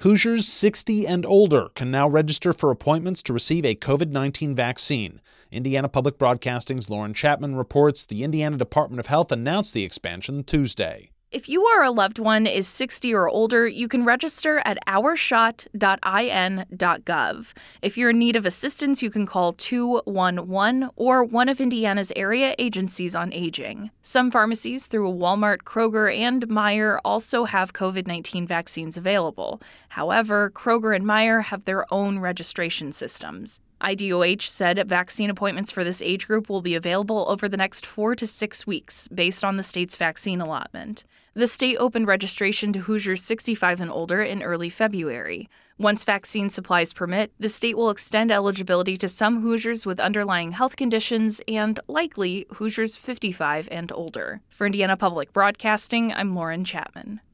Hoosiers 60 and older can now register for appointments to receive a COVID-19 vaccine. Indiana Public Broadcasting's Lauren Chapman reports the Indiana Department of Health announced the expansion Tuesday. If you or a loved one is 60 or older, you can register at ourshot.in.gov. If you're in need of assistance, you can call 211 or one of Indiana's area agencies on aging. Some pharmacies through Walmart, Kroger, and Meijer also have COVID-19 vaccines available. However, Kroger and Meijer have their own registration systems. IDOH said vaccine appointments for this age group will be available over the next 4 to 6 weeks, based on the state's vaccine allotment. The state opened registration to Hoosiers 65 and older in early February. Once vaccine supplies permit, the state will extend eligibility to some Hoosiers with underlying health conditions and, likely, Hoosiers 55 and older. For Indiana Public Broadcasting, I'm Lauren Chapman.